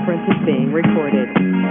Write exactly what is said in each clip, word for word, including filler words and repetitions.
conference is being recorded.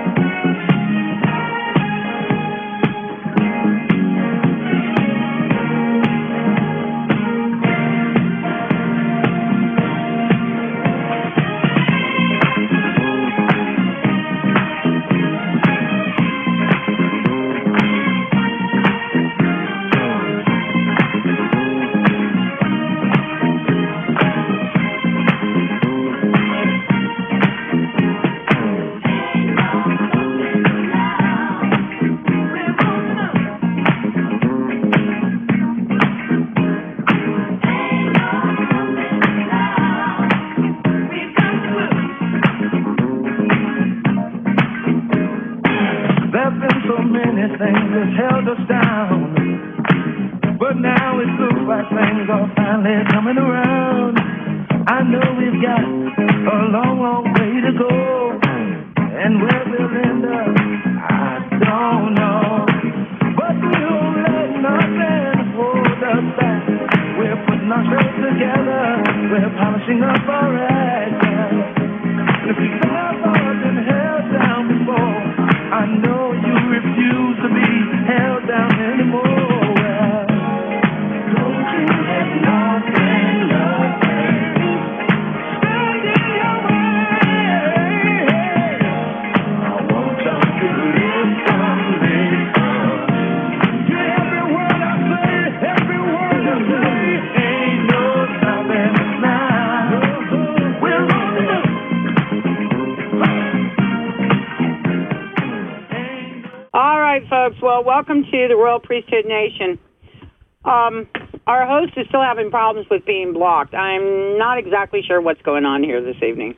Welcome to the Royal Priesthood Nation. Um, our host is still having problems with being blocked. I'm not exactly sure what's going on here this evening.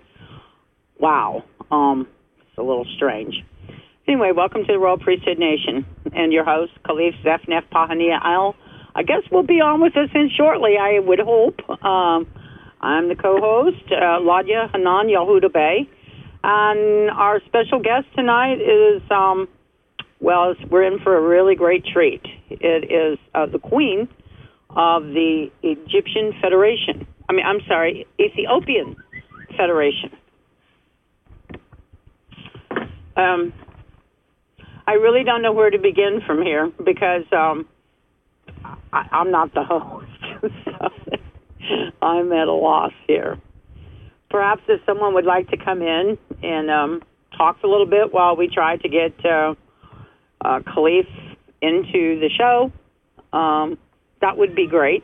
Wow. Um, it's a little strange. Anyway, welcome to the Royal Priesthood Nation. And your host, Khalif Zefnef Pahania Al. I guess will be on with us in shortly, I would hope. Um, I'm the co-host, uh, Ladia Hanan Yahuda Bey. And our special guest tonight is... Um, Well, we're in for a really great treat. It is uh, the Queen of the Egyptian Federation. I mean, I'm sorry, Ethiopian Federation. Um, I really don't know where to begin from here because um, I, I'm not the host. So I'm at a loss here. Perhaps if someone would like to come in and um, talk a little bit while we try to get... Uh, Uh, Khalif into the show, um, that would be great.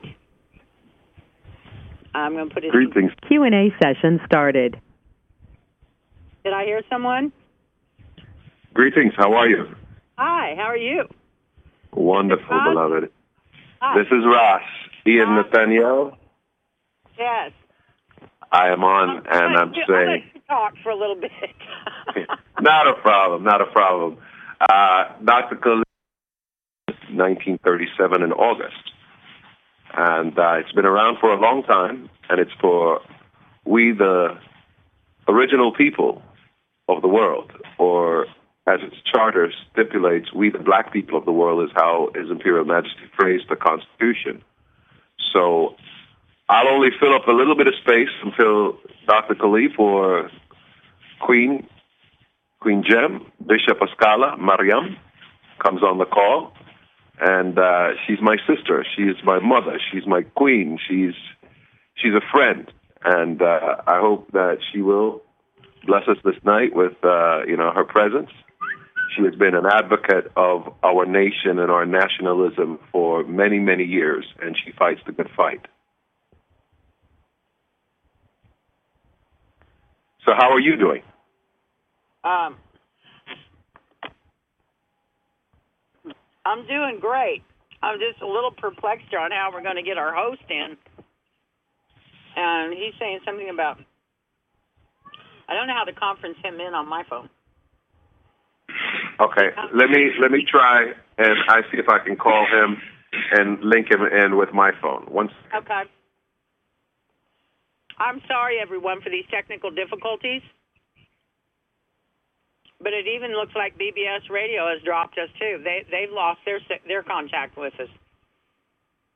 I'm going to put it. Greetings. Q and A session started. Did I hear someone? Greetings. How are you? Hi. How are you? Wonderful, beloved. Hi. This is Ross. Ian Hi. Nathaniel. Yes. I am on, I'm and I'm to, saying. I'm talk for a little bit. Not a problem. Not a problem. Uh, Doctor Khalif, nineteen thirty-seven in August. And uh, it's been around for a long time, and it's for we, the original people of the world, or as its charter stipulates, we, the black people of the world, is how His Imperial Majesty phrased the Constitution. So I'll only fill up a little bit of space until Doctor Khalif or Queen Queen Gem, Bishop Ascala, Mariam, comes on the call. And uh, she's my sister. She's my mother. She's my queen. She's she's a friend. And uh, I hope that she will bless us this night with, uh, you know, her presence. She has been an advocate of our nation and our nationalism for many, many years, and she fights the good fight. So how are you doing? Um, I'm doing great. I'm just a little perplexed on how we're going to get our host in. And he's saying something about, I don't know how to conference him in on my phone. Okay, let me let me try, and I see if I can call him and link him in with my phone. One second. Okay. I'm sorry, everyone, for these technical difficulties. But it even looks like B B S Radio has dropped us, too. They, they've lost their their contact with us.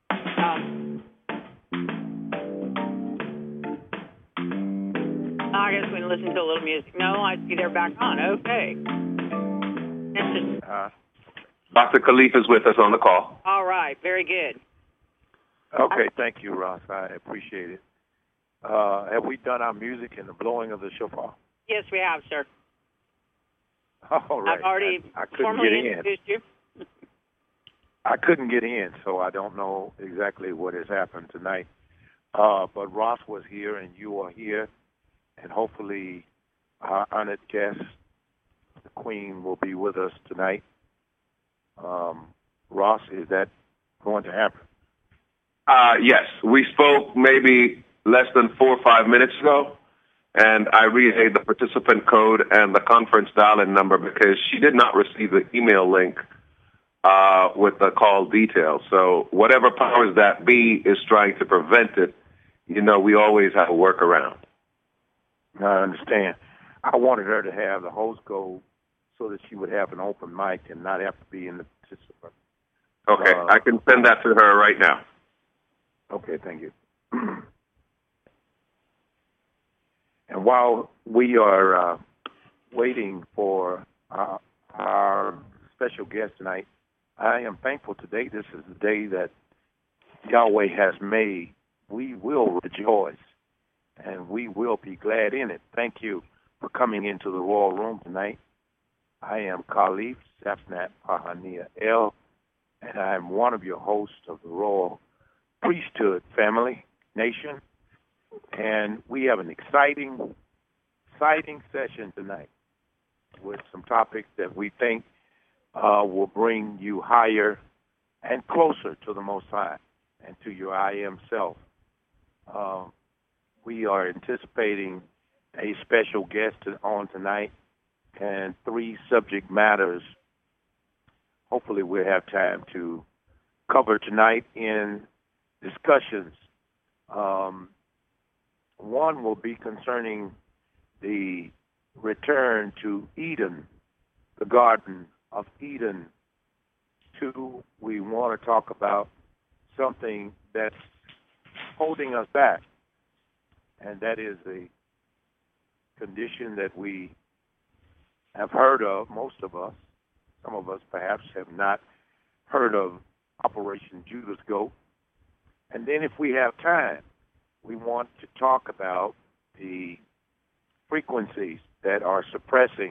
Um, I guess we can listen to a little music. No, I see they're back on. Okay. Interesting. Uh, Doctor Khalif is with us on the call. All right. Very good. okay, thank you, Ross. I appreciate it. Uh, have we done our music and the blowing of the shofar? Yes, we have, sir. All right. I've already I, I couldn't formally get in. introduced you. I couldn't get in, so I don't know exactly what has happened tonight. Uh, but Ross was here, and you are here, and hopefully our honored guest, the Queen, will be with us tonight. Um, Ross, is that going to happen? Uh, yes, we spoke maybe less than four or five minutes ago, and I relayed the participant code and the conference dial-in number because she did not receive the email link uh, with the call details. So whatever powers that be is trying to prevent it. You know, we always have a workaround. I understand. I wanted her to have the host code so that she would have an open mic and not have to be in the participant. Okay, Uh, I can send that to her right now. Okay, thank you. And while we are uh, waiting for uh, our special guest tonight, I am thankful today. This is the day that Yahweh has made. We will rejoice, and we will be glad in it. Thank you for coming into the Royal Room tonight. I am Khalif Safnat Pahania El, and I am one of your hosts of the Royal Priesthood family, nation, and we have an exciting, exciting session tonight with some topics that we think uh, will bring you higher and closer to the Most High and to your I Am self. Uh, we are anticipating a special guest on tonight and three subject matters. Hopefully we'll have time to cover tonight in discussions. Um, one will be concerning the return to Eden, the Garden of Eden. Two, we want to talk about something that's holding us back, and that is a condition that we have heard of, most of us. Some of us perhaps have not heard of Operation Judas Goat. And then if we have time, we want to talk about the frequencies that are suppressing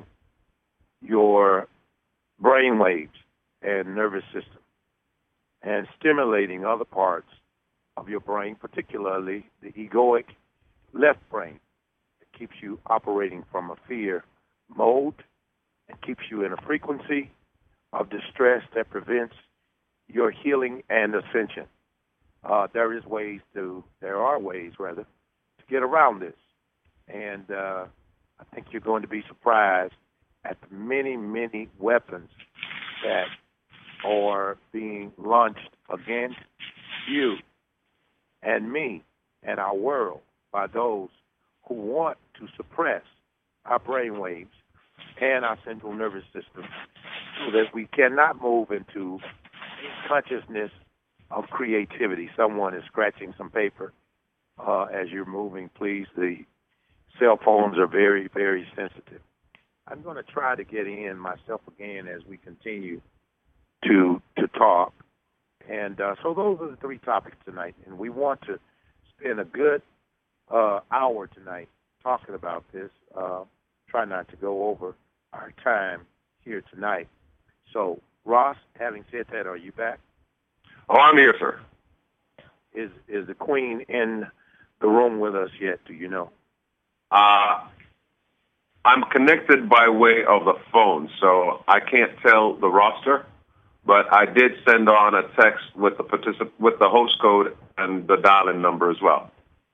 your brain waves and nervous system and stimulating other parts of your brain, particularly the egoic left brain. It keeps you operating from a fear mode and keeps you in a frequency of distress that prevents your healing and ascension. Uh, there is ways to, there are ways rather, to get around this. And uh, I think you're going to be surprised at the many, many weapons that are being launched against you and me and our world by those who want to suppress our brain waves and our central nervous system so that we cannot move into consciousness of creativity. Someone is scratching some paper uh, as you're moving. Please, the cell phones are very, very sensitive. I'm going to try to get in myself again as we continue to to talk. And uh, so those are the three topics tonight, and we want to spend a good uh, hour tonight talking about this. Uh, try not to go over our time here tonight. So, Ross, having said that, are you back? Oh, I'm here, sir. Is is the Queen in the room with us yet? Do you know? Uh, I'm connected by way of the phone, so I can't tell the roster. But I did send on a text with the particip- with the host code and the dial-in number as well.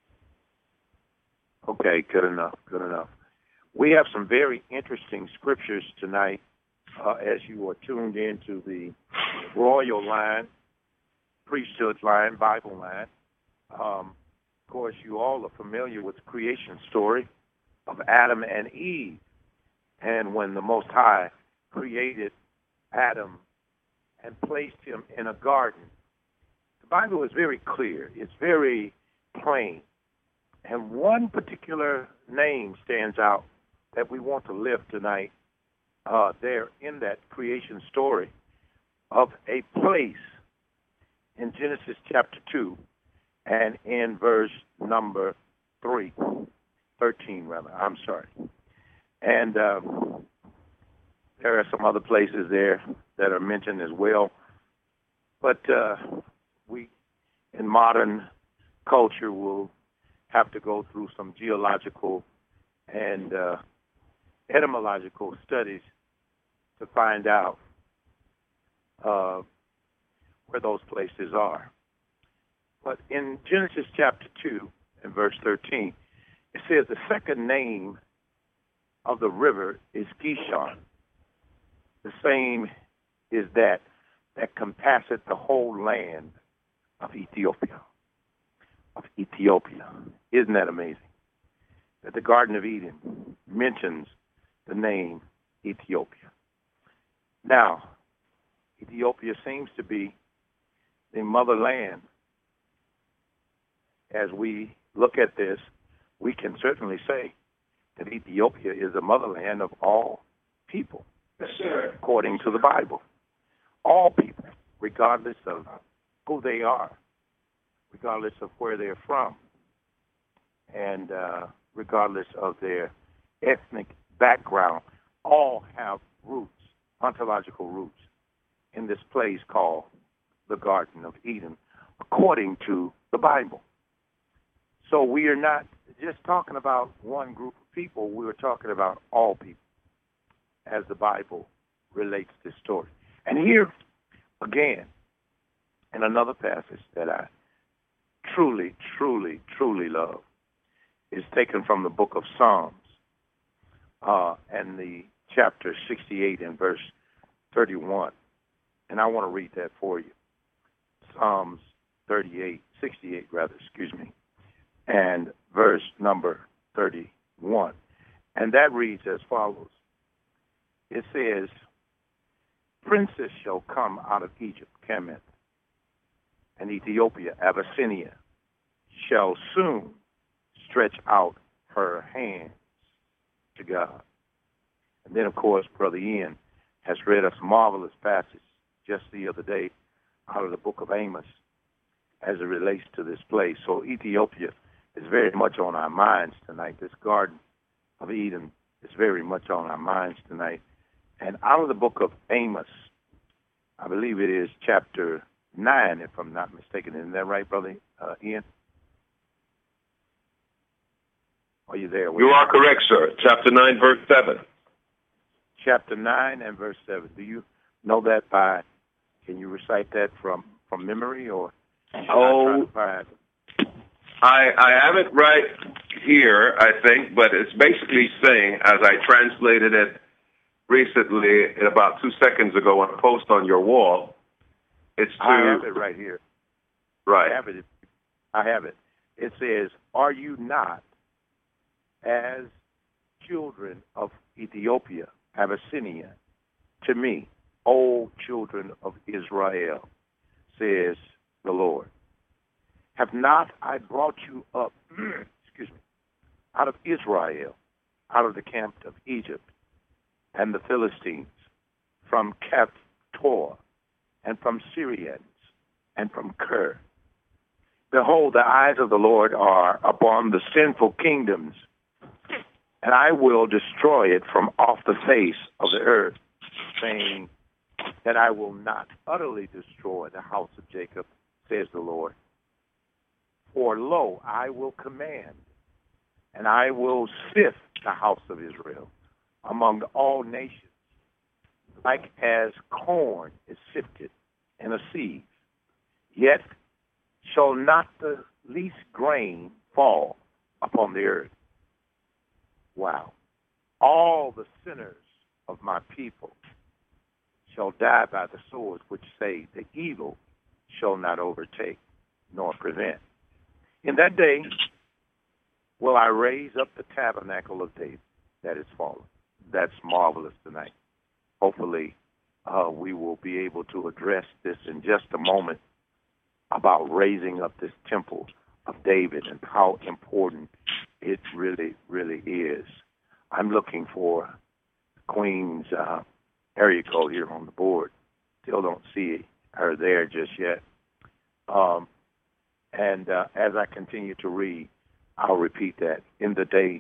Okay, good enough, good enough. We have some very interesting scriptures tonight uh, as you are tuned into the royal line, priesthood line, Bible line. Um, of course, you all are familiar with the creation story of Adam and Eve. And when the Most High created Adam and placed him in a garden, the Bible is very clear. It's very plain. And one particular name stands out that we want to lift tonight uh, there in that creation story of a place in Genesis chapter two and in verse number three, thirteen rather, I'm sorry. And um, there are some other places there that are mentioned as well. But uh, we, in modern culture, will have to go through some geological and uh, etymological studies to find out uh, where those places are. But in Genesis chapter two and verse thirteen, it says the second name of the river is Gishon. The same is that that compasseth the whole land of Ethiopia. Of Ethiopia. Isn't that amazing? That the Garden of Eden mentions the name Ethiopia. Now, Ethiopia seems to be the motherland. As we look at this, we can certainly say that Ethiopia is the motherland of all people, yes, sir, according to the Bible. All people, regardless of who they are, regardless of where they're from, and uh, regardless of their ethnic background, all have roots, ontological roots, in this place called the Garden of Eden, according to the Bible. So we are not just talking about one group of people, we are talking about all people, as the Bible relates this story. And here, again, in another passage that I truly, truly, truly love, is taken from the book of Psalms, uh, and the chapter sixty-eight and verse thirty-one. And I want to read that for you. Psalms thirty-eight, sixty-eight rather, excuse me, and verse number thirty-one. And that reads as follows. It says, princes shall come out of Egypt, Kemet, and Ethiopia, Abyssinia, shall soon stretch out her hands to God. And then, of course, Brother Ian has read us a marvelous passage just the other day out of the book of Amos as it relates to this place. So Ethiopia is very much on our minds tonight. This Garden of Eden is very much on our minds tonight. And out of the book of Amos, I believe it is chapter nine, if I'm not mistaken. Isn't that right, Brother uh, Ian? Are you there? You are correct, sir. Chapter nine, verse seven. Chapter nine and verse seven. Do you know that by, can you recite that from, from memory, or? Oh, I, I have it right here, I think, but it's basically saying, as I translated it recently, about two seconds ago on a post on your wall, it's to... I have it right here. Right. I have it. I have it. It says, are you not as children of Ethiopia, Abyssinia, to me, O children of Israel, says the Lord. Have not I brought you up, excuse me, out of Israel, out of the camp of Egypt, and the Philistines, from Caphtor, and from Syrians, and from Ker. Behold, the eyes of the Lord are upon the sinful kingdoms, and I will destroy it from off the face of the earth, saying that I will not utterly destroy the house of Jacob, says the Lord. For lo, I will command, and I will sift the house of Israel among all nations, like as corn is sifted in a sieve. Yet shall not the least grain fall upon the earth. Wow. All the sinners of my people shall die by the sword, which say the evil shall not overtake nor prevent. In that day will I raise up the tabernacle of David that is fallen. That's marvelous tonight. Hopefully uh, we will be able to address this in just a moment about raising up this temple of David and how important it really, really is. I'm looking for Queen's uh, area code here on the board. Still don't see her there just yet. Um, and uh, as I continue to read, I'll repeat that. In the day,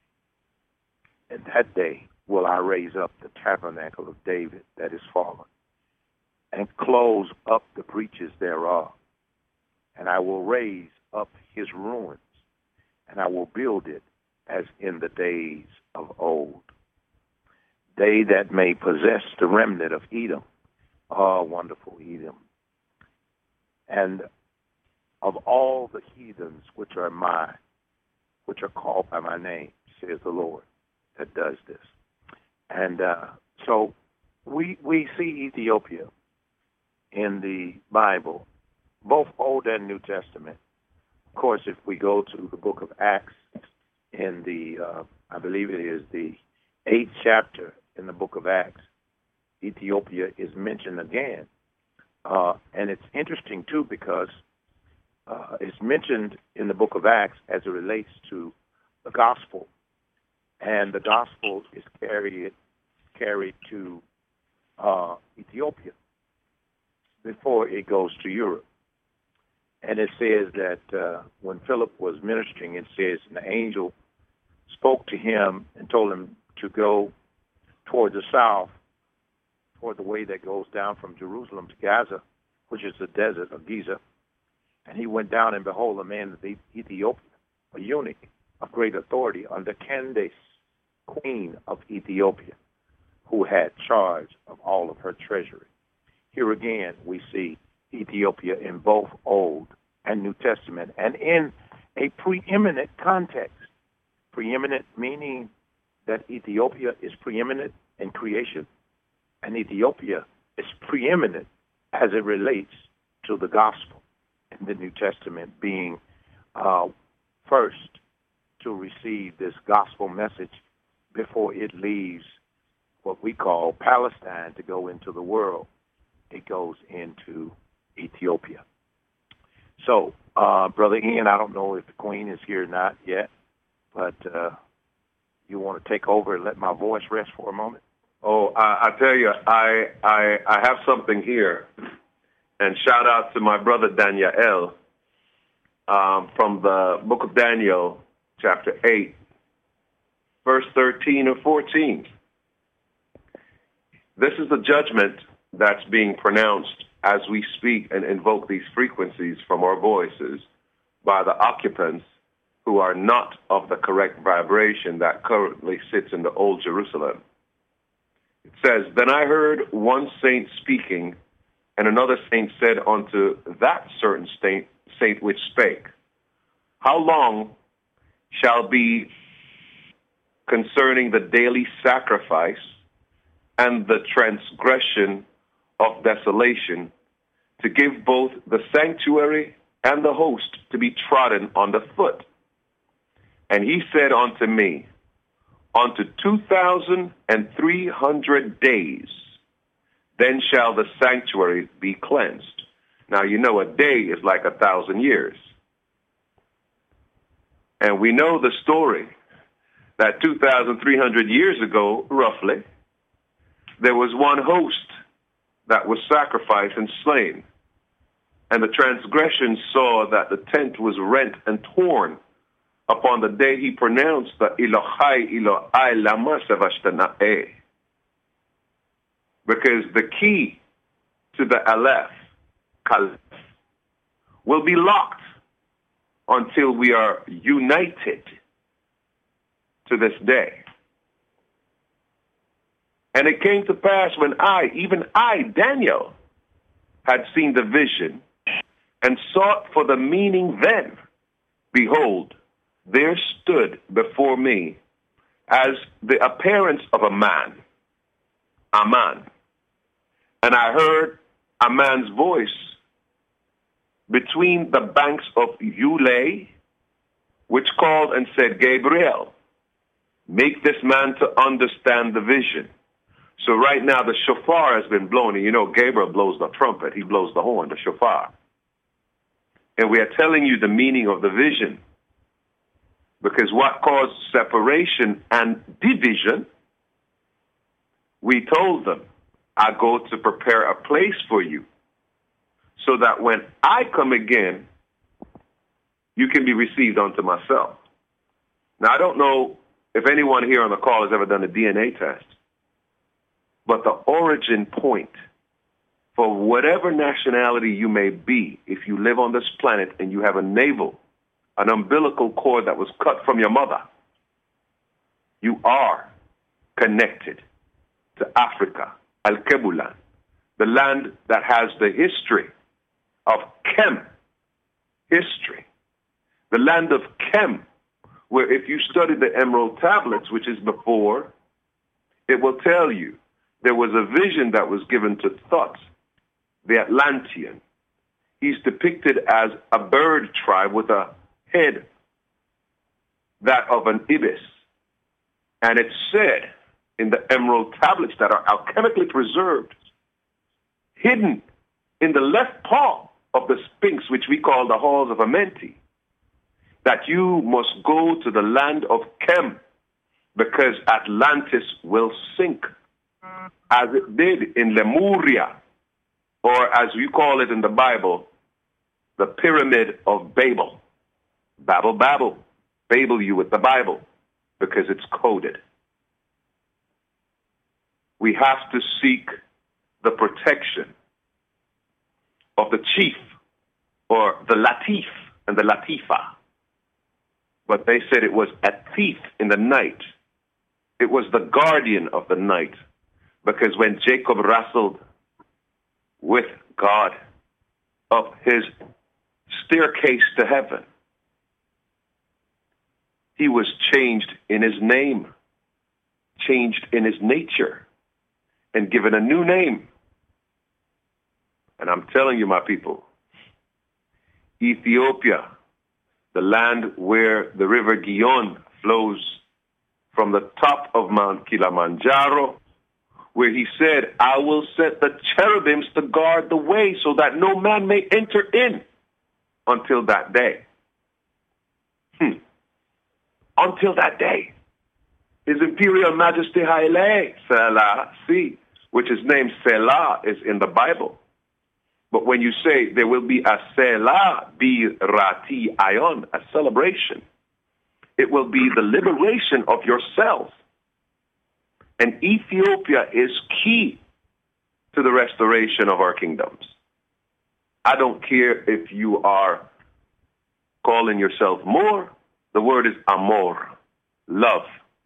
in that day, will I raise up the tabernacle of David that is fallen, and close up the breaches thereof. And I will raise up his ruins, and I will build it as in the days of old. They that may possess the remnant of Edom, oh, wonderful Edom, and of all the heathens which are my, which are called by my name, says the Lord, that does this. And uh, so we we see Ethiopia in the Bible, both Old and New Testament. Of course, if we go to the book of Acts, in the, uh, I believe it is the eighth chapter in the book of Acts, Ethiopia is mentioned again. Uh, and it's interesting, too, because uh, it's mentioned in the book of Acts as it relates to the gospel. And the gospel is carried carried to uh, Ethiopia before it goes to Europe. And it says that uh, when Philip was ministering, it says, and the angel spoke to him and told him to go toward the south, toward the way that goes down from Jerusalem to Gaza, which is the desert of Giza. And he went down, and behold, a man of Ethiopia, a eunuch of great authority under Candace, queen of Ethiopia, who had charge of all of her treasury. Here again, we see Ethiopia in both Old and New Testament, and in a preeminent context. Preeminent meaning that Ethiopia is preeminent in creation, and Ethiopia is preeminent as it relates to the gospel in the New Testament, being uh, first to receive this gospel message before it leaves what we call Palestine to go into the world. It goes into Ethiopia. So, uh, Brother Ian, I don't know if the Queen is here or not yet, but uh, you want to take over and let my voice rest for a moment? Oh, I, I tell you, I, I I have something here, and shout out to my brother Daniel um, from the book of Daniel, chapter eight, verse thirteen or fourteen. This is the judgment that's being pronounced as we speak and invoke these frequencies from our voices by the occupants who are not of the correct vibration that currently sits in the Old Jerusalem. It says, Then I heard one saint speaking, and another saint said unto that certain saint, saint which spake, How long shall be concerning the daily sacrifice and the transgression of desolation, to give both the sanctuary and the host to be trodden under foot? And he said unto me, Unto two thousand and three hundred days, then shall the sanctuary be cleansed. Now, you know, a day is like a thousand years. And we know the story that two thousand three hundred years ago, roughly, there was one host that was sacrificed and slain. And the transgression saw that the tent was rent and torn upon the day he pronounced the Elohai Elohai lama sabachthani. Because the key to the Aleph, Kalef, will be locked until we are united to this day. And it came to pass when I, even I, Daniel, had seen the vision and sought for the meaning then, behold, there stood before me as the appearance of a man, a man. And I heard a man's voice between the banks of Ulai, which called and said, Gabriel, make this man to understand the vision. So right now the shofar has been blown, and you know Gabriel blows the trumpet. He blows the horn, the shofar. And we are telling you the meaning of the vision. Because what caused separation and division, we told them, I go to prepare a place for you so that when I come again, you can be received unto myself. Now, I don't know if anyone here on the call has ever done a D N A test, but the origin point for whatever nationality you may be, if you live on this planet and you have a navel, an umbilical cord that was cut from your mother, you are connected to Africa, Al-Kebulan, the land that has the history of Kem, history, the land of Kem, where if you study the Emerald Tablets, which is before, it will tell you there was a vision that was given to Thoth, the Atlantean. He's depicted as a bird tribe with a head, that of an ibis. And it's said in the Emerald Tablets that are alchemically preserved, hidden in the left paw of the Sphinx, which we call the Halls of Amenti, that you must go to the land of Kem because Atlantis will sink, as it did in Lemuria, or as we call it in the Bible, the Pyramid of Babel. Babel, Babel, Babel you with the Bible, because it's coded. We have to seek the protection of the chief, or the Latif and the Latifa. But they said it was a thief in the night. It was the guardian of the night. Because when Jacob wrestled with God up his staircase to heaven, he was changed in his name, changed in his nature, and given a new name. And I'm telling you, my people, Ethiopia, the land where the river Gihon flows from the top of Mount Kilimanjaro, where he said, I will set the cherubims to guard the way so that no man may enter in until that day. Hmm. Until that day. His Imperial Majesty Haile Selassie, which is named Selah, is in the Bible. But when you say there will be a Selah Birati Ayon, a celebration, it will be the liberation of yourselves. And Ethiopia is key to the restoration of our kingdoms. I don't care if you are calling yourself more. The word is amor, love.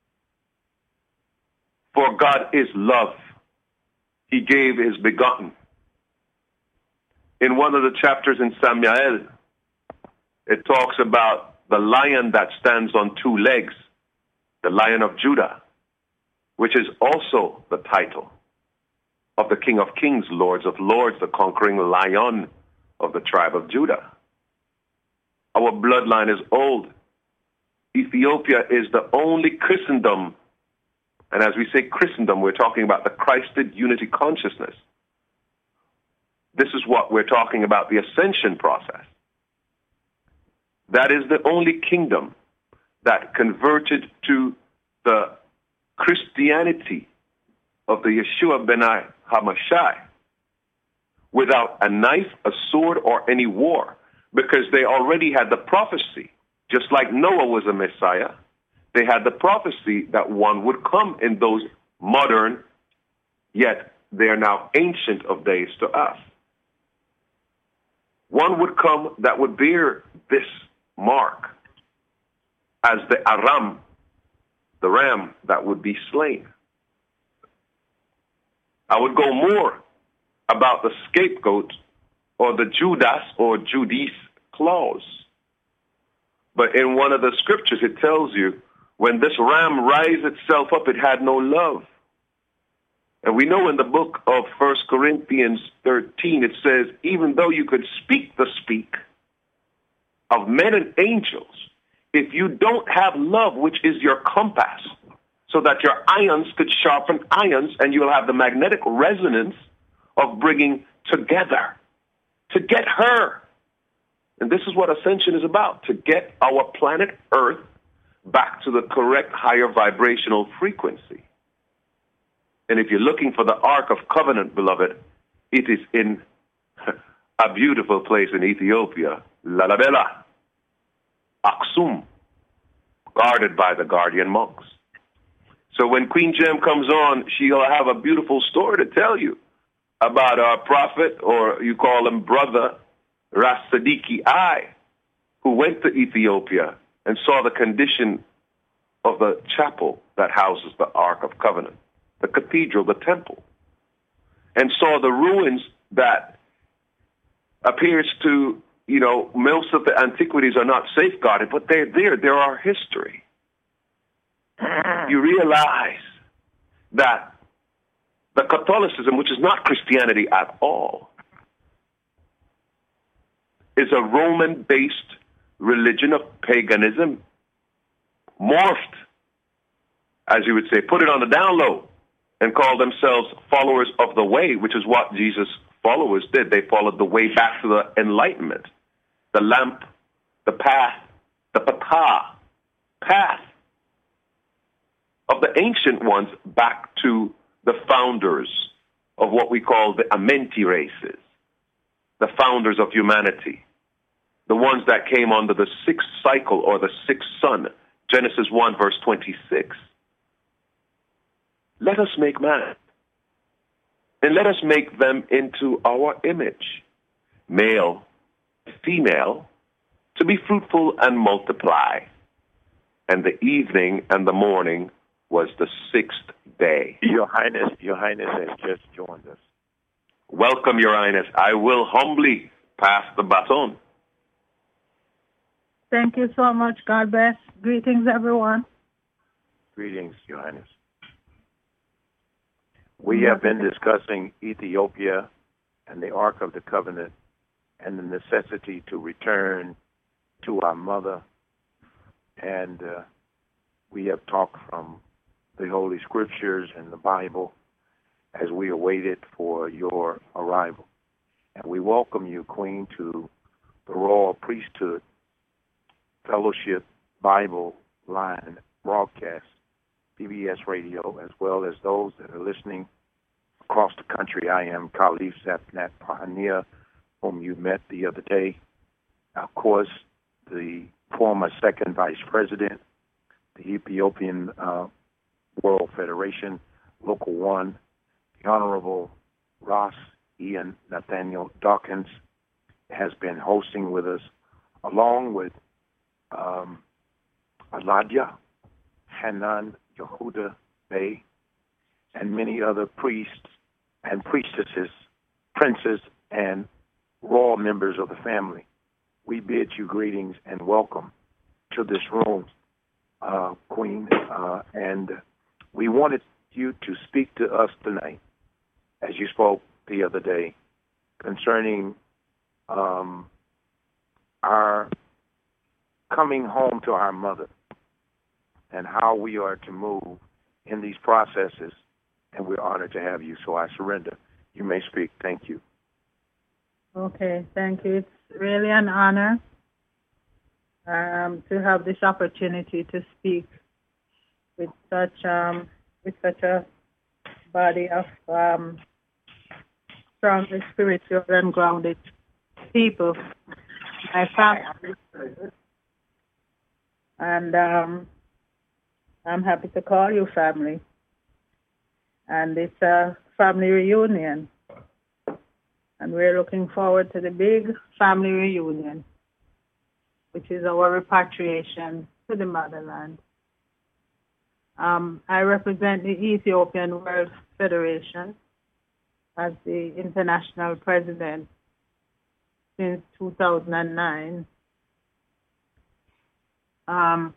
For God is love. He gave his begotten. In one of the chapters in Samuel, it talks about the lion that stands on two legs, the Lion of Judah, which is also the title of the King of Kings, Lords of Lords, the conquering lion of the tribe of Judah. Our bloodline is old. Ethiopia is the only Christendom, and as we say Christendom, we're talking about the Christed unity consciousness. This is what we're talking about, the ascension process. That is the only kingdom that converted to the Christianity of the Yeshua ben HaMashiach without a knife, a sword, or any war, because they already had the prophecy. Just like Noah was a Messiah, they had the prophecy that one would come in those modern, yet they are now ancient of days to us. One would come that would bear this mark as the Aram, the ram that would be slain. I would go more about the scapegoat or the Judas or Judas clause. But in one of the scriptures, it tells you when this ram rised itself up, it had no love. And we know in the book of First Corinthians thirteen, it says, even though you could speak the speak of men and angels, if you don't have love, which is your compass, so that your ions could sharpen ions and you'll have the magnetic resonance of bringing together to get her And this is what ascension is about, to get our planet Earth back to the correct higher vibrational frequency. And if you're looking for the Ark of Covenant, beloved, it is in a beautiful place in Ethiopia, Lalibela, Aksum, guarded by the guardian monks. So when Queen Gem comes on, she'll have a beautiful story to tell you about our prophet, or you call him brother, Ras Sadiki I, who went to Ethiopia and saw the condition of the chapel that houses the Ark of Covenant, the cathedral, the temple, and saw the ruins that appears to, you know, most of the antiquities are not safeguarded, but they're there. They're our history. You realize that the Catholicism, which is not Christianity at all, is a Roman-based religion of paganism, morphed, as you would say, put it on the down low, and call themselves followers of the way, which is what Jesus' followers did. They followed the way back to the Enlightenment, the lamp, the path, the patah, path of the ancient ones back to the founders of what we call the Amenti races, the founders of humanity, the ones that came under the sixth cycle or the sixth sun, Genesis one, verse twenty-six. Let us make man, and let us make them into our image, male, female, to be fruitful and multiply. And the evening and the morning was the sixth day. Your Highness, Your Highness has just joined us. Welcome, Your Highness. I will humbly pass the baton. Thank you so much. God bless. Greetings, everyone. Greetings, Your Highness. We have been discussing Ethiopia and the Ark of the Covenant and the necessity to return to our mother. And uh, we have talked from the Holy Scriptures and the Bible as we awaited for your arrival. And we welcome you, Queen, to the Royal Priesthood Fellowship Bible Line broadcast, P B S Radio, as well as those that are listening across the country. I am Khalif Zapnat Pahania, whom you met the other day. Of course, the former second vice president, the Ethiopian uh, World Federation, Local One, the Honorable Ross Ian Nathaniel Dawkins has been hosting with us, along with um, Aladia Hanan Yehuda Bey, and many other priests and priestesses, princes, and royal members of the family. We bid you greetings and welcome to this room, uh, Queen, uh, and we wanted you to speak to us tonight, as you spoke the other day, concerning um, our coming home to our mother and how we are to move in these processes, and we're honored to have you, so I surrender. You may speak. Thank you. Okay, thank you. It's really an honor um, to have this opportunity to speak with such um, with such a body of um, strongly spiritual and grounded people. My family, and um, I'm happy to call you family. And it's a family reunion. And we're looking forward to the big family reunion, which is our repatriation to the motherland. Um, I represent the Ethiopian World Federation as the international president since two thousand nine. Um,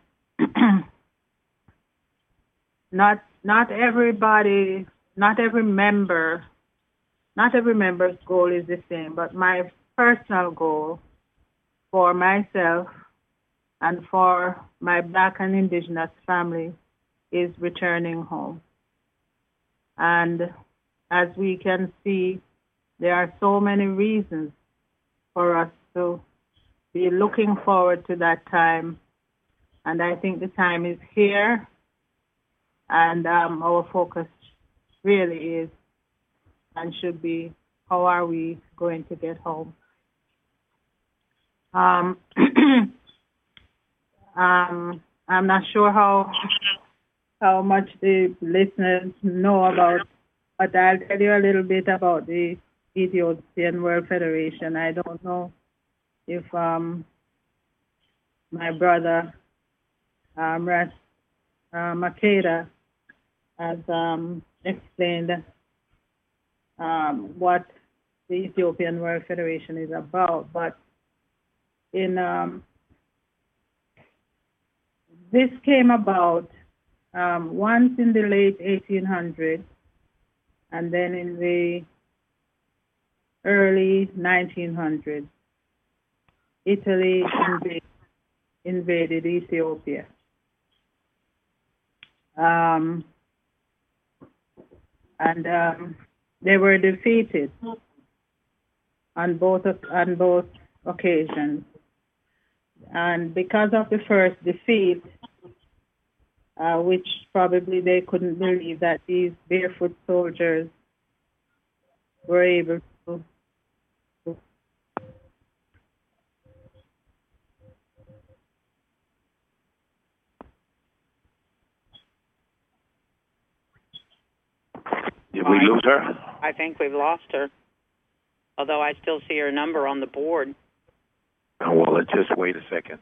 not not everybody, not every member, not every member's goal is the same, but my personal goal for myself and for my Black and Indigenous family is returning home. And as we can see, there are so many reasons for us to be looking forward to that time. And I think the time is here. And um, our focus really is and should be, how are we going to get home? Um, um, I'm not sure how how much the listeners know about, but I'll tell you a little bit about the Ethiopian World Federation. I don't know if um, my brother um, Ras uh, Makeda has um, explained um, what the Ethiopian World Federation is about, but in um, this came about um, once in the late eighteen hundreds, and then in the early nineteen hundreds, Italy invaded, invaded Ethiopia. Um, and um, they were defeated on both on both occasions. And because of the first defeat, uh, which probably they couldn't believe that these barefoot soldiers were able to Did we lose her? I think we've lost her, although I still see her number on the board. Oh, well, let's just wait a second.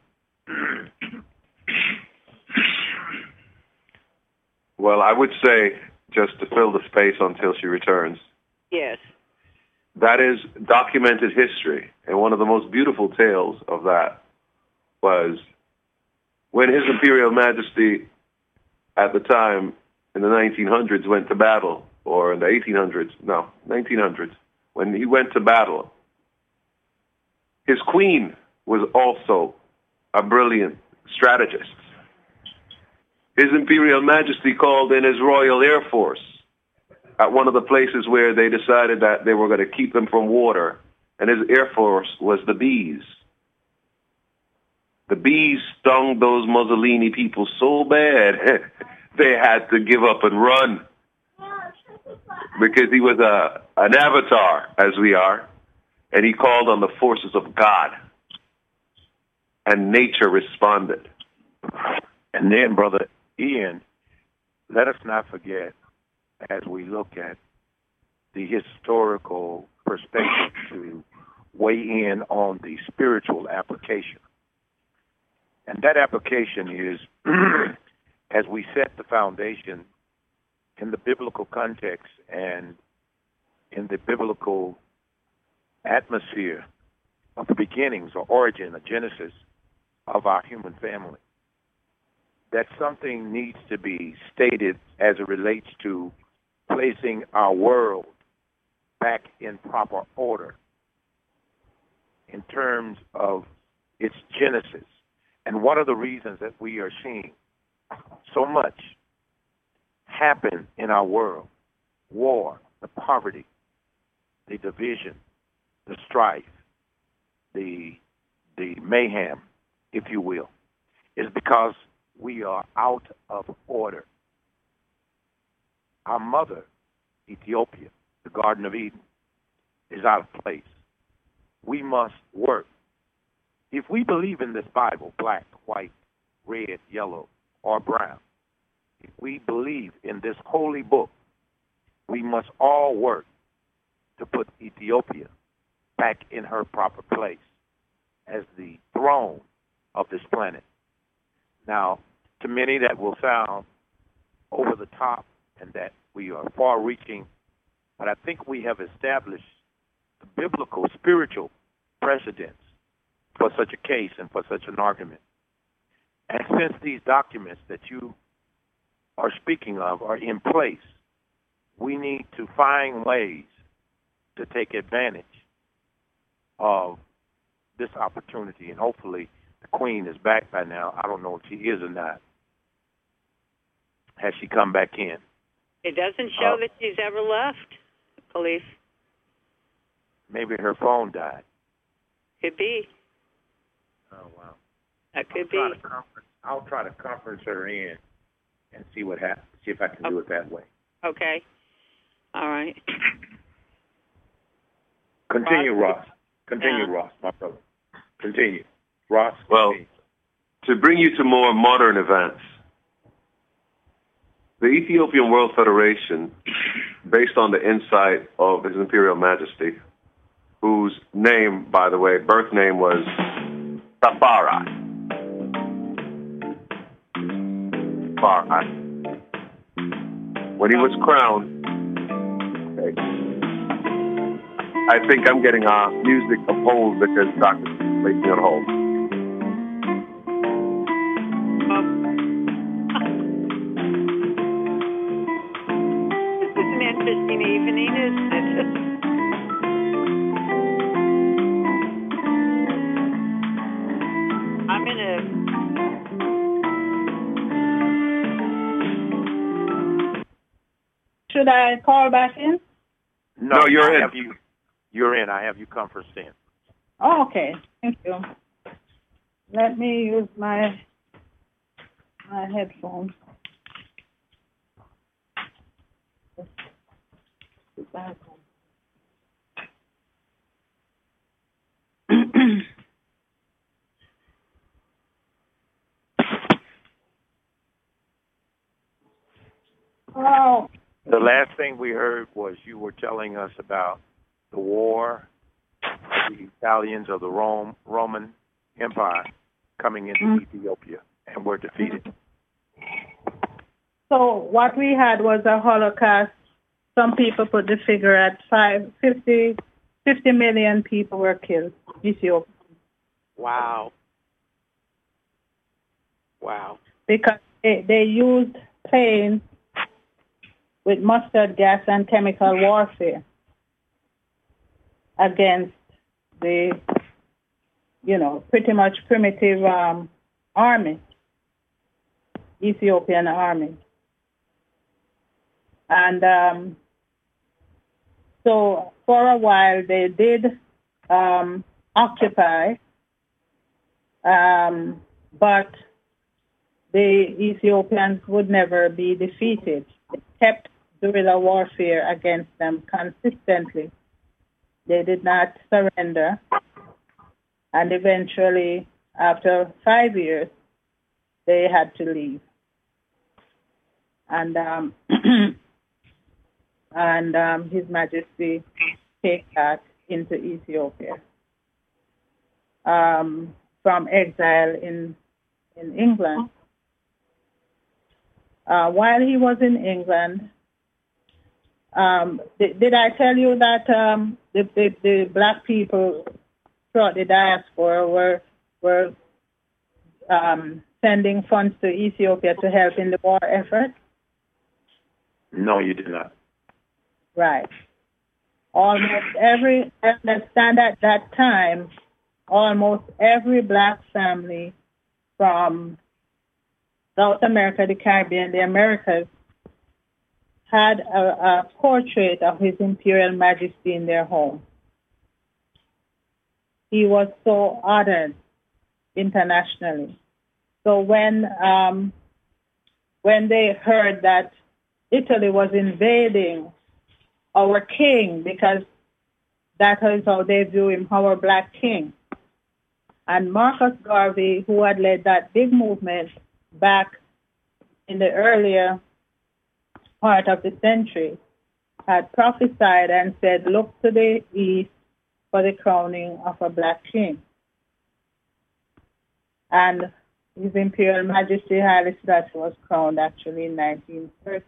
Well, I would say, just to fill the space until she returns, Yes. that is documented history. And one of the most beautiful tales of that was when His Imperial Majesty, at the time, in the nineteen hundreds, went to battle, or in the eighteen hundreds, no, nineteen hundreds, when he went to battle, his queen was also a brilliant strategist. His Imperial Majesty called in his Royal Air Force at one of the places where they decided that they were going to keep them from water, and his Air Force was the bees. The bees stung those Mussolini people so bad, they had to give up and run, because he was a an avatar, as we are, and he called on the forces of God, and nature responded. And then, Brother Ian, let us not forget, as we look at the historical perspective, to weigh in on the spiritual application. And that application is, as we set the foundation in the biblical context and in the biblical atmosphere of the beginnings or origin, the genesis of our human family, that something needs to be stated as it relates to placing our world back in proper order in terms of its genesis. And one of the reasons that we are seeing so much happen in our world, war, the poverty, the division, the strife, the the mayhem, if you will, is because we are out of order. Our mother, Ethiopia, the Garden of Eden, is out of place. We must work. If we believe in this Bible, black, white, red, yellow, or brown, if we believe in this holy book, we must all work to put Ethiopia back in her proper place as the throne of this planet. Now, to many that will sound over the top and that we are far-reaching, but I think we have established the biblical, spiritual precedents for such a case and for such an argument. And since these documents that you are speaking of are in place, we need to find ways to take advantage of this opportunity. And hopefully the Queen is back by now. I don't know if she is or not. Has she come back in? It doesn't show Uh, that she's ever left, police. Maybe her phone died. Could be. Oh wow. That could I'll try be. to conference, I'll try to conference her in and see what happens. See if I can do it that way. Okay. All right. Continue, Ross? Ross. Continue, Yeah. Ross, my brother. Continue. Ross, Well, continue. to bring you to more modern events, the Ethiopian World Federation, based on the insight of His Imperial Majesty, whose name, by the way, birth name was Safara. Safara. When he was crowned, okay, I think I'm getting uh, music of hold because Doctor placed me on hold. This is an interesting evening, isn't it? I'm in a. Should I call back in? No, you're I in. Have you, you're in. I have you conferenced in. Oh, okay. Thank you. Let me use my my headphones. Oh, The last thing we heard was you were telling us about the war, the Italians of the Rome, Roman Empire coming into Mm. Ethiopia and were defeated. so what we had was a Holocaust. Some people put the figure at five, fifty, fifty million people were killed. Ethiopia. Wow. Wow. Because they, they used planes with mustard gas and chemical warfare against the, you know, pretty much primitive um, army, Ethiopian army. And um, so for a while they did um, occupy, um, but the Ethiopians would never be defeated. They kept guerrilla warfare against them consistently. They did not surrender. And eventually, after five years, they had to leave. And um, and um, His Majesty take that into Ethiopia um, from exile in in England. Uh, while he was in England, um, did, did I tell you that um, the, the, the black people throughout the diaspora were were um, sending funds to Ethiopia to help in the war effort? No, you did not. Right. Almost every, I understand at that time, almost every black family from South America, the Caribbean, the Americas, had a, a portrait of His Imperial Majesty in their home. He was so honored internationally. So when um, when they heard that Italy was invading our king, because that is how they view him, our black king, and Marcus Garvey, who had led that big movement back in the earlier part of the century, had prophesied and said, look to the east for the crowning of a black king. And His Imperial Majesty Haile Selassie was crowned actually in nineteen thirty.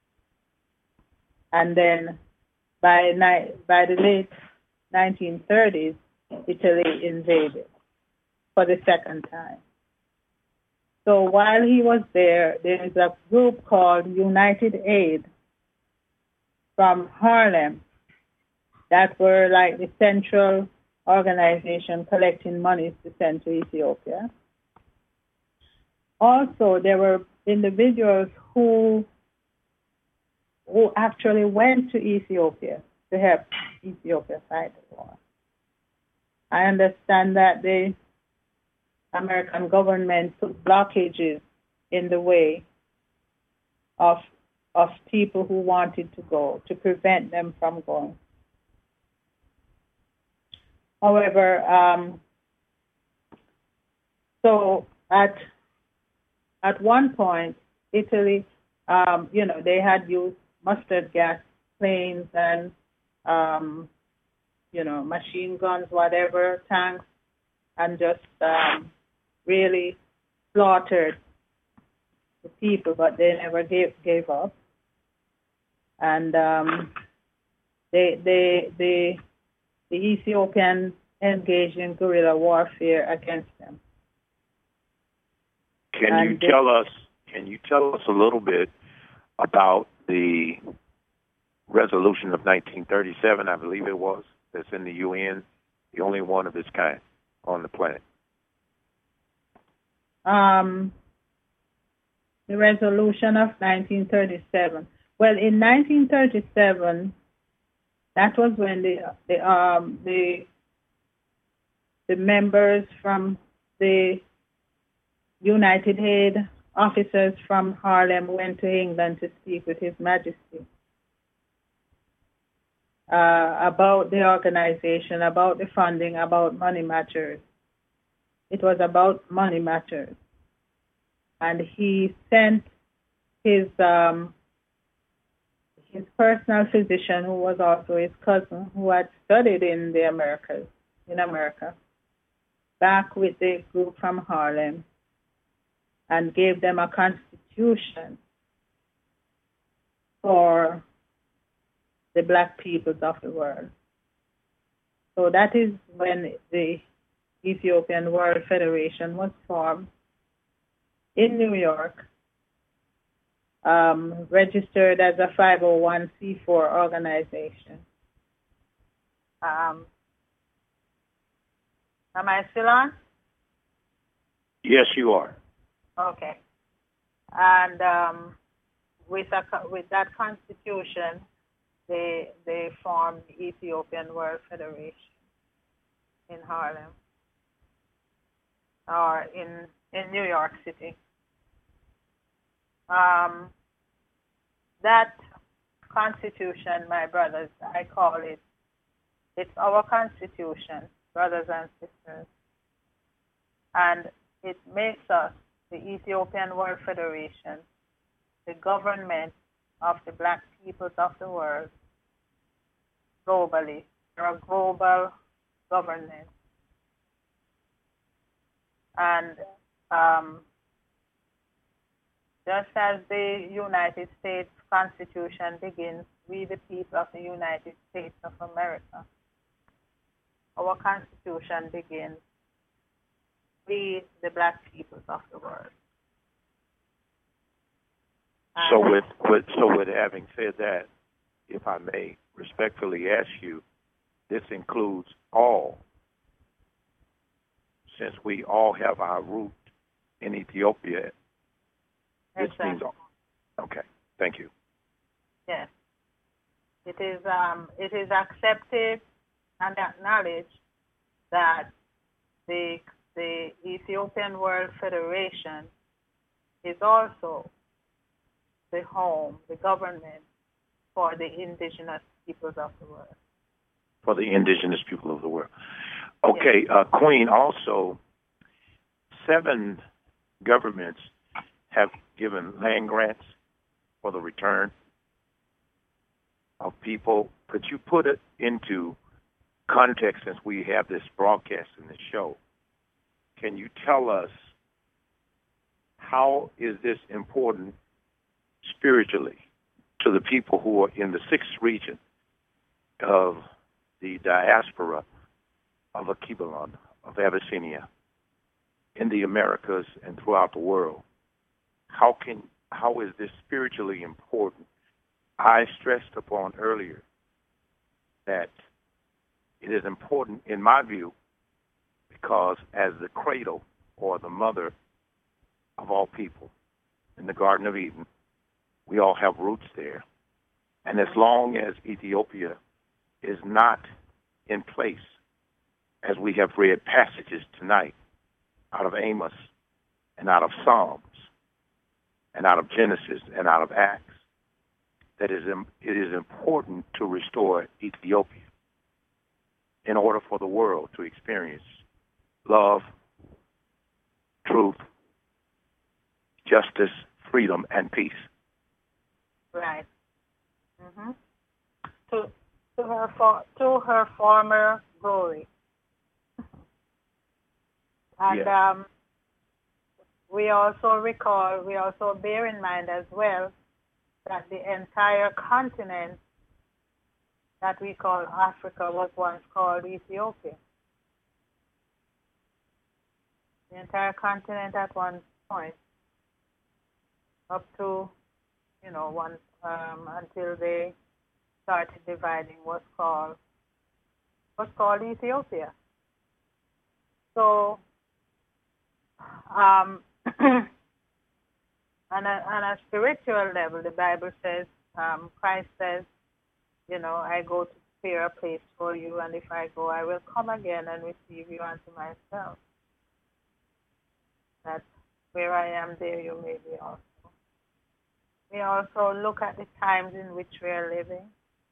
And then by, ni- by the late nineteen thirties, Italy invaded for the second time. So while he was there, there is a group called United Aid from Harlem that were like the central organization collecting monies to send to Ethiopia. Also, there were individuals who who actually went to Ethiopia to help Ethiopia fight the war. I understand that they American government put blockages in the way of of people who wanted to go to prevent them from going. However, um, so at at one point, Italy, um, you know, they had used mustard gas planes and um, you know, machine guns, whatever, tanks, and just um, really slaughtered the people, but they never gave gave up. And um, they they they the Ethiopian engaged in guerrilla warfare against them. Can And you they- tell us? Can you tell us a little bit about the resolution of nineteen thirty-seven? I believe it was, that's in the U N, the only one of its kind on the planet. Um, the resolution of nineteen thirty-seven. Well, in nineteen thirty-seven, that was when the the um the the members from the United Aid officers from Harlem went to England to speak with His Majesty uh, about the organization, about the funding, about money matters. It was about money matters. And he sent his um, his personal physician, who was also his cousin, who had studied in the Americas, in America, back with the group from Harlem, and gave them a constitution for the black peoples of the world. So that is when the Ethiopian World Federation was formed in New York, um, registered as a five oh one c four organization. Um, am I still on? Yes, you are. Okay. And um, with a, with that constitution, they they formed the Ethiopian World Federation in Harlem, or in in New York City. Um, that constitution, my brothers, I call it, it's our constitution, brothers and sisters, and it makes us, the Ethiopian World Federation, the government of the black peoples of the world globally. We're a global government. And um, just as the United States Constitution begins, we the people of the United States of America, our Constitution begins, we the black peoples of the world. So with, with so with having said that, if I may respectfully ask you, this includes all, since we all have our root in Ethiopia. This Exactly. means all. Okay, thank you. Yes. It is um it is accepted and acknowledged that the the Ethiopian World Federation is also the home, the government for the indigenous peoples of the world. For the indigenous people of the world. Okay, uh, Queen, also, seven governments have given land grants for the return of people. Could you put it into context, since we have this broadcast in the show? Can you tell us how is this important spiritually to the people who are in the sixth region of the diaspora of Akibalon, of Abyssinia, in the Americas and throughout the world? How can how is this spiritually important? I stressed upon earlier that it is important, in my view, because as the cradle or the mother of all people in the Garden of Eden, we all have roots there. And as long as Ethiopia is not in place, as we have read passages tonight, out of Amos, and out of Psalms, and out of Genesis, and out of Acts, that is, it is important to restore Ethiopia in order for the world to experience love, truth, justice, freedom, and peace. Right. Mm-hmm. To to her for, to her former glory. And yes. um, we also recall, we also bear in mind as well that the entire continent that we call Africa was once called Ethiopia. The entire continent at one point, up to, you know, one um, until they started dividing what's called what's called Ethiopia. So, um, on a on a spiritual level, the Bible says, um, Christ says, you know, I go to prepare a place for you, and if I go, I will come again and receive you unto myself. That where I am, there you may be also. We also look at the times in which we are living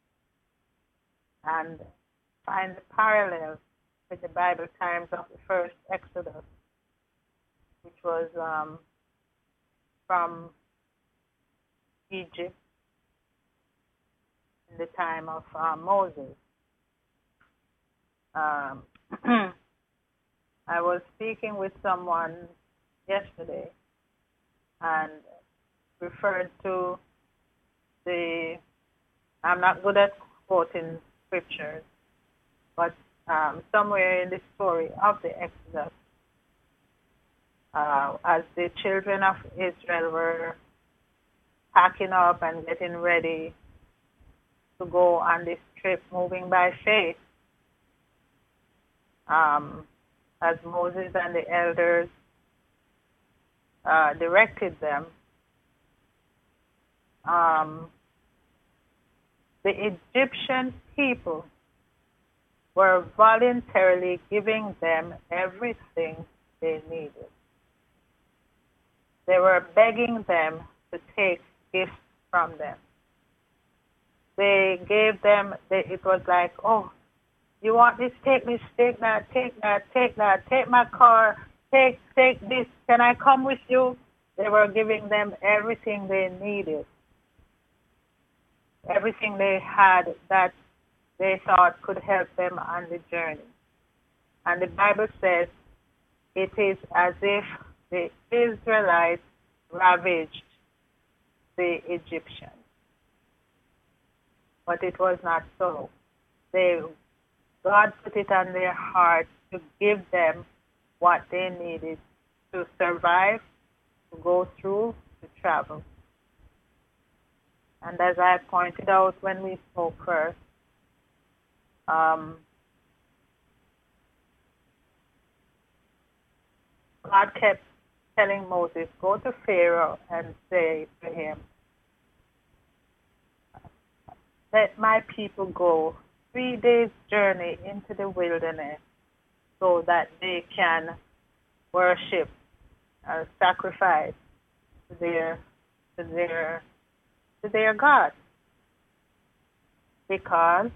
and find the parallels with the Bible times of the first Exodus, which was um, from Egypt in the time of uh, Moses. Um, I was speaking with someone yesterday and referred to the, I'm not good at quoting scriptures, but um, somewhere in the story of the Exodus, uh, as the children of Israel were packing up and getting ready to go on this trip, moving by faith, um, as Moses and the elders uh, directed them, um, the Egyptian people were voluntarily giving them everything they needed. They were begging them to take gifts from them. They gave them, they, it was like, oh, you want this, take this, take that, take that, take that, take my car, take, take this, can I come with you? They were giving them everything they needed, everything they had that they thought could help them on the journey. And the Bible says it is as if the Israelites ravaged the Egyptians. But it was not so. They, God put it on their hearts to give them what they needed to survive, to go through, to travel. And as I pointed out when we spoke first, um, God kept telling Moses, go to Pharaoh and say to him, let my people go three days' journey into the wilderness so that they can worship and sacrifice to their to their to their God. Because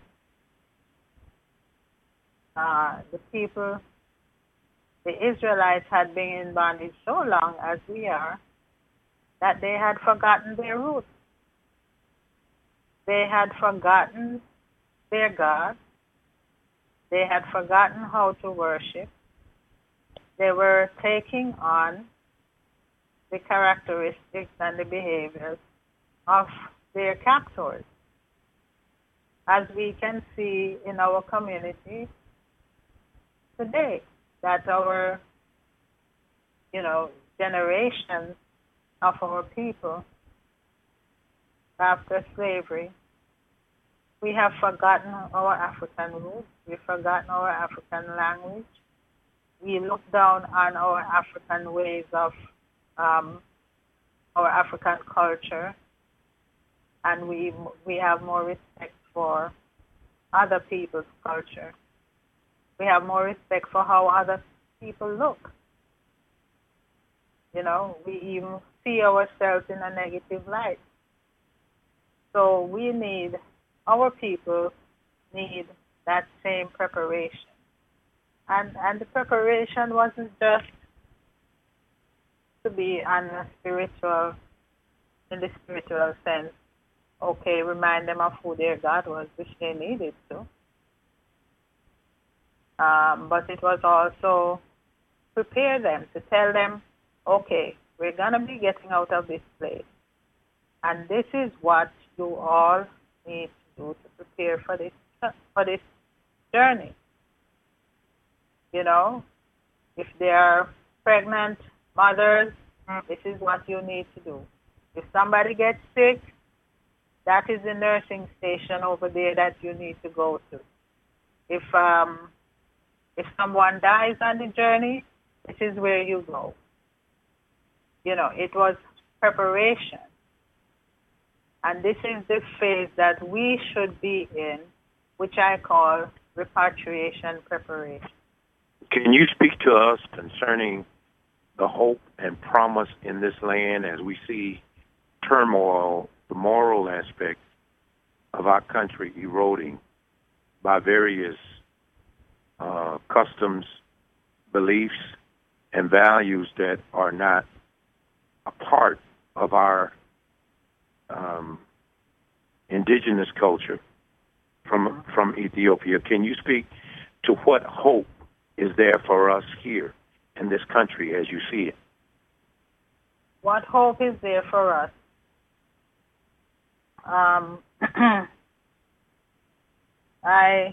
uh, the people, the Israelites, had been in bondage so long as we are that they had forgotten their roots. They had forgotten their God. They had forgotten how to worship. They were taking on the characteristics and the behaviors of their captors. As we can see in our community today, that our, you know, generations of our people after slavery, we have forgotten our African roots. We've forgotten our African language. We look down on our African ways of um, our African culture, and we we have more respect for other people's culture. We have more respect for how other people look. You know, we even see ourselves in a negative light. So we need, our people need that same preparation. And, and the preparation wasn't just to be on a spiritual, in the spiritual sense, okay, remind them of who their God was, which they needed to. Um, but it was also prepare them, to tell them, okay, we're going to be getting out of this place. And this is what you all need to do to prepare for this, for this journey. You know, if they are pregnant mothers, this is what you need to do. If somebody gets sick, that is the nursing station over there that you need to go to. If um, if someone dies on the journey, this is where you go. You know, it was preparation. And this is the phase that we should be in, which I call repatriation preparation. Can you speak to us concerning the hope and promise in this land as we see turmoil, the moral aspect of our country eroding by various uh, customs, beliefs, and values that are not a part of our um, indigenous culture from from Ethiopia? Can you speak to what hope is there for us here in this country as you see it? What hope is there for us? Um, I,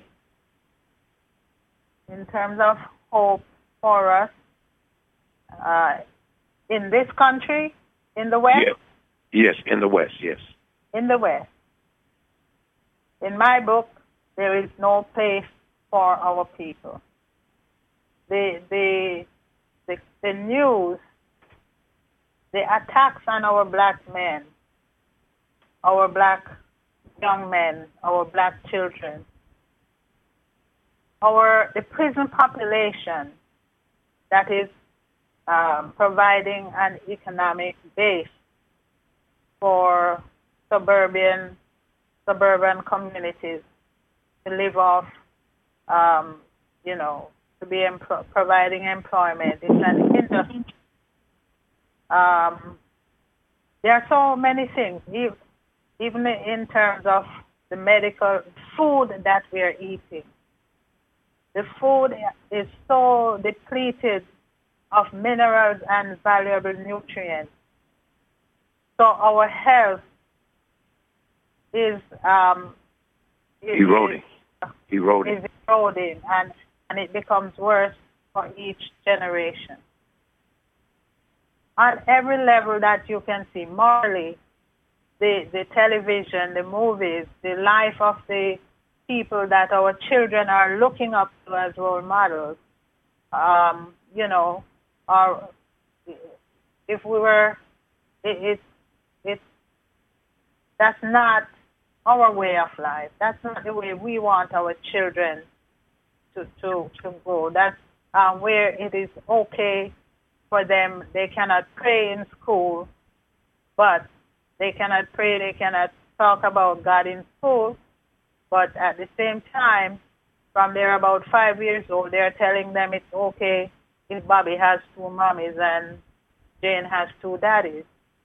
in terms of hope for us, uh, in this country, in the West? Yes. Yes, in the West, yes. In the West. In my book, there is no place for our people. The, the, the, the news, the attacks on our black men, our black young men, our black children, our the prison population that is um, providing an economic base for suburban suburban communities to live off, um, you know, to be empl- providing employment. It's an industry. Um, there are so many things, even in terms of the medical food that we are eating. The food is so depleted of minerals and valuable nutrients. So our health is um, is, eroding, is, eroding, is eroding, and, and it becomes worse for each generation. On every level that you can see, morally, the, the television, the movies, the life of the people that our children are looking up to as role models, um, you know, or if we were, it, it, it, that's not our way of life. That's not the way we want our children to, to, to go. That's um, where it is okay for them. They cannot pray in school, but they cannot pray, they cannot talk about God in school, but at the same time, from they're about five years old, they're telling them it's okay if Bobby has two mommies and Jane has two daddies.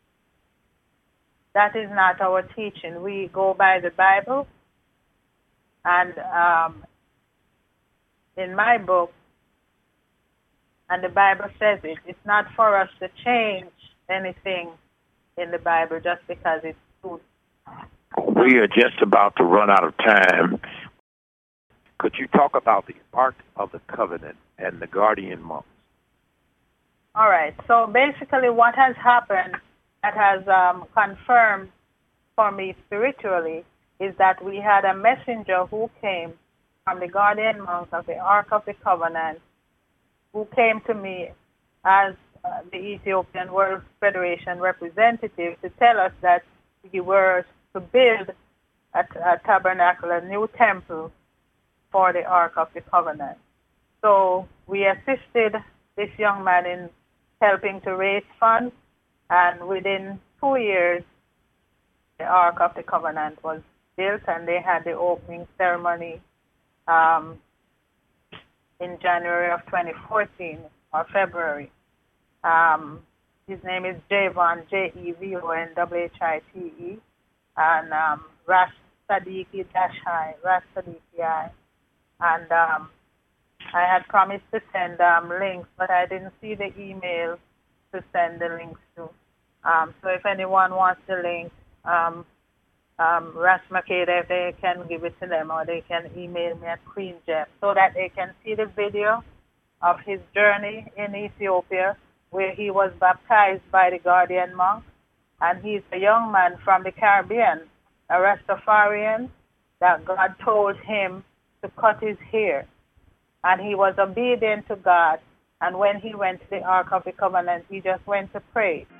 That is not our teaching. We go by the Bible, and um, in my book, and the Bible says it, it's not for us to change anything in the Bible just because it's truth. We are just about to run out of time. Could you talk about the Ark of the Covenant and the guardian monks? All right. So basically what has happened that has um, confirmed for me spiritually is that we had a messenger who came from the guardian monks of the Ark of the Covenant, who came to me as uh, the Ethiopian World Federation representative to tell us that we were to build a, a tabernacle, a new temple for the Ark of the Covenant. So we assisted this young man in helping to raise funds. And within two years, the Ark of the Covenant was built, and they had the opening ceremony um, in January of twenty fourteen or February. Um, his name is Javon, J E V O N W H I T E, and um, Rash Sadiki Dashai, Rash Sadiki I. And um, I had promised to send um, links, but I didn't see the email to send the links to. Um, so if anyone wants the link, um, um, Rash Makeda, if they can give it to them, or they can email me at Queen Jeff, so that they can see the video of his journey in Ethiopia, where he was baptized by the Guardian monk. And he's a young man from the Caribbean, a Rastafarian, that God told him to cut his hair. And he was obedient to God. And when he went to the Ark of the Covenant, he just went to pray.